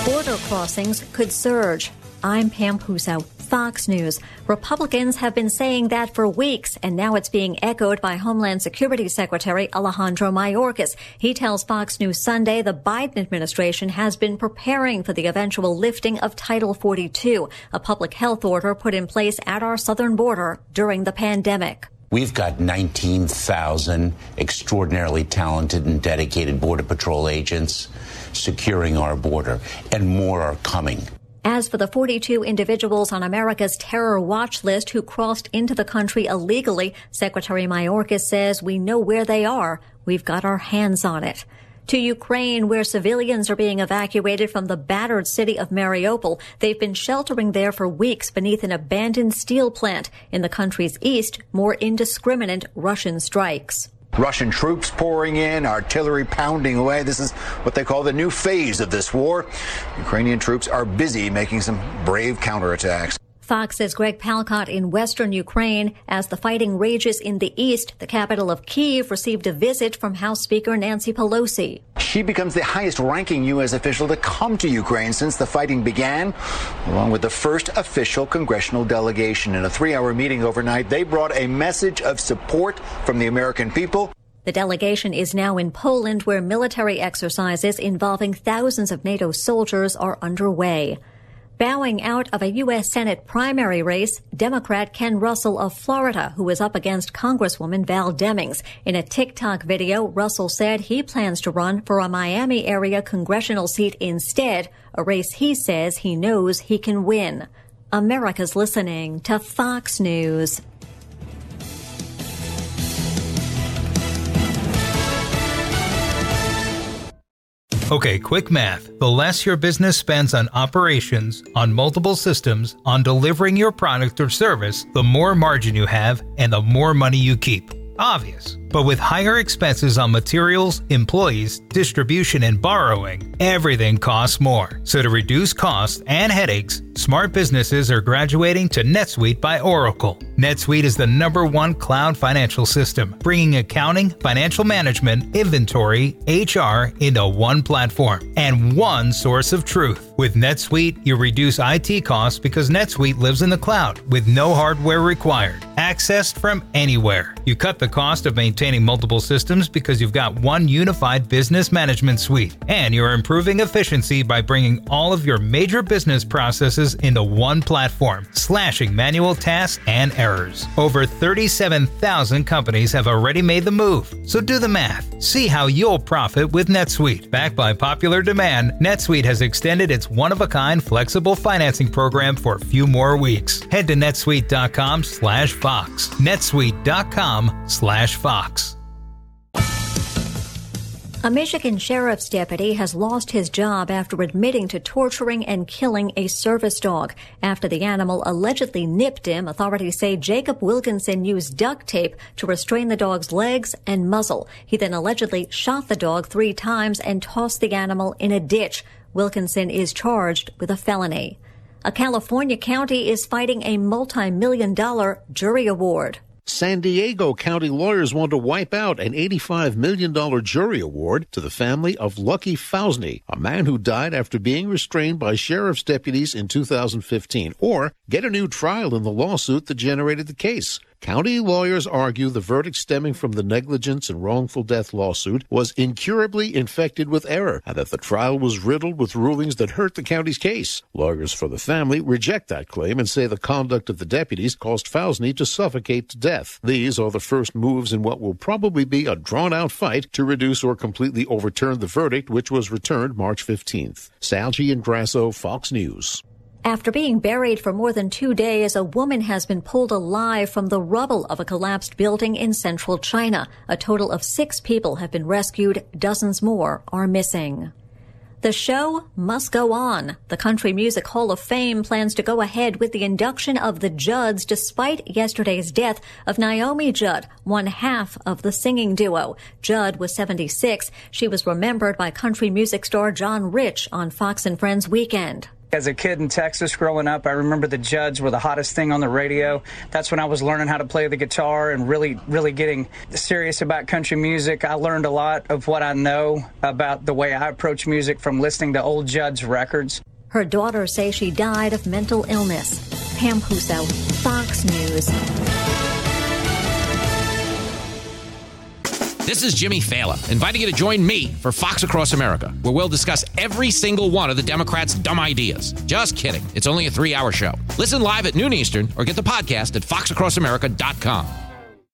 Border crossings could surge. I'm Pam Puso, Fox News. Republicans have been saying that for weeks, and now it's being echoed by Homeland Security Secretary Alejandro Mayorkas. He tells Fox News Sunday the Biden administration has been preparing for the eventual lifting of Title 42, a public health order put in place at our southern border during the pandemic. We've got 19,000 extraordinarily talented and dedicated Border Patrol agents securing our border, and more are coming. As for the 42 individuals on America's terror watch list who crossed into the country illegally, Secretary Mayorkas says we know where they are. We've got our hands on it. To Ukraine, where civilians are being evacuated from the battered city of Mariupol. They've been sheltering there for weeks beneath an abandoned steel plant. In the country's east, more indiscriminate Russian strikes. Russian troops pouring in, artillery pounding away. This is what they call the new phase of this war. Ukrainian troops are busy making some brave counterattacks. Fox's Greg Palkot in western Ukraine. As the fighting rages in the east, the capital of Kyiv received a visit from House Speaker Nancy Pelosi. She becomes the highest-ranking U.S. official to come to Ukraine since the fighting began, along with the first official congressional delegation. In a 3-hour meeting overnight, they brought a message of support from the American people. The delegation is now in Poland, where military exercises involving thousands of NATO soldiers are underway. Bowing out of a U.S. Senate primary race, Democrat Ken Russell of Florida, who is up against Congresswoman Val Demings. In a TikTok video, Russell said he plans to run for a Miami area congressional seat instead, a race he says he knows he can win. America's listening to Fox News. Okay, quick math. The less your business spends on operations, on multiple systems, on delivering your product or service, the more margin you have and the more money you keep. Obvious. But with higher expenses on materials, employees, distribution, and borrowing, everything costs more. So to reduce costs and headaches, smart businesses are graduating to NetSuite by Oracle. NetSuite is the #1 cloud financial system, bringing accounting, financial management, inventory, HR into one platform and one source of truth. With NetSuite, you reduce IT costs because NetSuite lives in the cloud with no hardware required, accessed from anywhere. You cut the cost of maintaining multiple systems because you've got one unified business management suite, and you're improving efficiency by bringing all of your major business processes into one platform, slashing manual tasks and errors. Over 37,000 companies have already made the move, so do the math. See how you'll profit with NetSuite. Backed by popular demand, NetSuite has extended its one-of-a-kind flexible financing program for a few more weeks. Head to netsuite.com/Fox. netsuite.com/Fox. A Michigan sheriff's deputy has lost his job after admitting to torturing and killing a service dog. After the animal allegedly nipped him, authorities say Jacob Wilkinson used duct tape to restrain the dog's legs and muzzle. He then allegedly shot the dog 3 times and tossed the animal in a ditch. Wilkinson is charged with a felony. A California county is fighting a multi-million-dollar jury award. San Diego County lawyers want to wipe out an $85 million jury award to the family of Lucky Fousney, a man who died after being restrained by sheriff's deputies in 2015, or get a new trial in the lawsuit that generated the case. County lawyers argue the verdict stemming from the negligence and wrongful death lawsuit was incurably infected with error, and that the trial was riddled with rulings that hurt the county's case. Lawyers for the family reject that claim and say the conduct of the deputies caused Fousney to suffocate to death. These are the first moves in what will probably be a drawn-out fight to reduce or completely overturn the verdict, which was returned March 15th. Sal Giangrasso, Fox News. After being buried for more than 2 days, a woman has been pulled alive from the rubble of a collapsed building in central China. A total of 6 people have been rescued. Dozens more are missing. The show must go on. The Country Music Hall of Fame plans to go ahead with the induction of the Judds despite yesterday's death of Naomi Judd, one half of the singing duo. Judd was 76. She was remembered by country music star John Rich on Fox and Friends Weekend. As a kid in Texas growing up, I remember the Judds were the hottest thing on the radio. That's when I was learning how to play the guitar and really getting serious about country music. I learned a lot of what I know about the way I approach music from listening to old Judds records. Her daughters say she died of mental illness. Pam Puso, Fox News. This is Jimmy Fallon, inviting you to join me for Fox Across America, where we'll discuss every single one of the Democrats' dumb ideas. Just kidding. It's only a 3-hour show. Listen live at noon Eastern or get the podcast at foxacrossamerica.com.